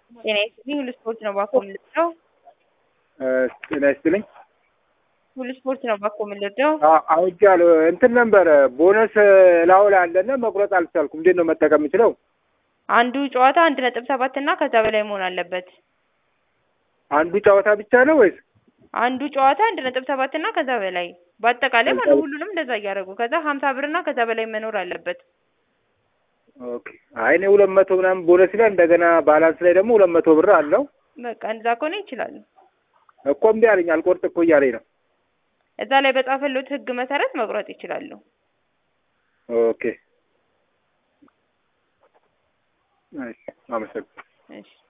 ጤና ይስጥልኝ። ሁሉ ስፖርት ነው ባኮ የምልለው። ጤና ይስጥልኝ። ሁሉ ስፖርት ነው ባኮ የምልለው። አውጃለሁ። እንትን ነበር ቦነስ ላውላ አለና መቁረጥ አልቻልኩም። እንዴት ነው መጠቀም የምችለው? አንዱ ጨዋታ 1.7 እና ከዛ በላይ መሆን አለበት። አንዱ ጨዋታ ብቻ ነው ወይስ? አንዱ ጨዋታ 1.7 እና ከዛ በላይ በአጠቃላይ ማለት ሁሉንም እንደዛ እያደረጉ ከዛ 50 ብር እና ከዛ በላይ መኖር አለበት። ኦኬ። አይ እኔ 200 ምናምን ቦነስ ላይ እንደገና ባላንስ ላይ ደግሞ 200 ብር አለው። በቃ እንደዛ ከሆነ ይችላል እኮ እምቢ አለኝ። አልቆርጥ እኮ እያለኝ ነው። እዛ ላይ በጻፈሉት ህግ መሰረት መቁረጥ ይችላሉ። ኦኬ። እሺ አመሰግናለሁ። እሺ